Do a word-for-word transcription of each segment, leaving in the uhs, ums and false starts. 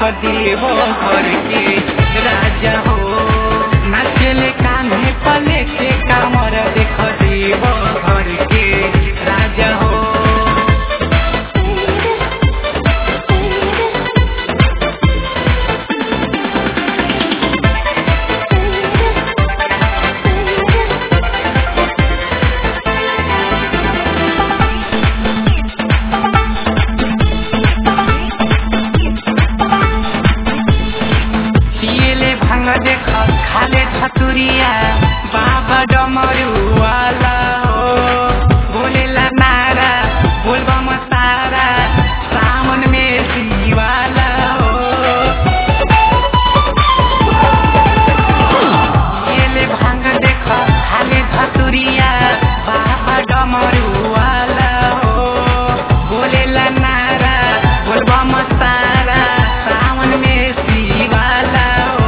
देव घर के राजा हो नाचले कान्हे पले के कामर देख देव घर के राजा हो। देख खाले छतुरिया बाबा डमरू वाला हो बोलेला नारा बोलबा मसारा सावन में शिवाला हो। ये भांग देख खाले छतुरिया बाबा डमरू वाला हो बोलेला नारा बोलबा मसारा सावन में शिवाला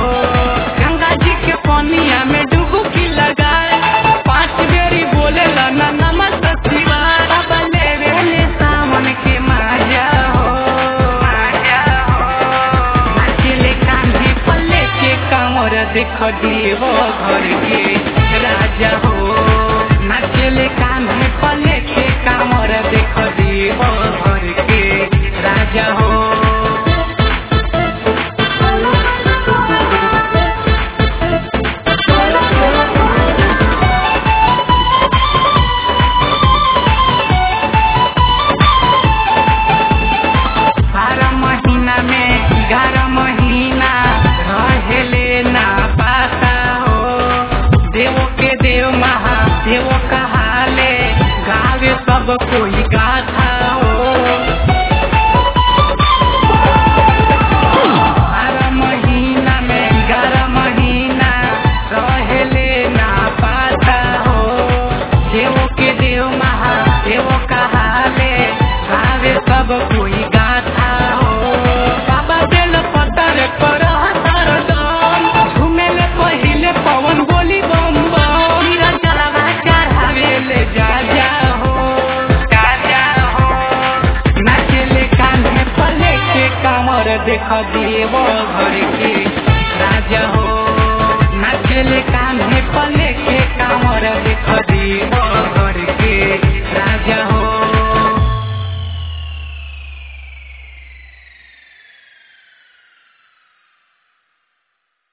में डुबकी लगाए पांच बेरी बोले ना नमस्त शिवाय बले रेले सावन के माजा हो माजा हो नाचले कान्हे पल्ले के कामर देख देव घर के राजा हो नाचले कान्हे पल्ले के कामर देख देव घर के राजा हो। देव कहाले गावे सब कोई गाथा हो बारह महीना में ग्यारह महीना रहेले ना पाता हो देव के देव महादेव कहाले गावे सब कोई गाथा हो। बाबा बेल पतर पर झूमेले पहिले पवन बोली बम देख देव घर के राजा हो नाचले कान्हे पले के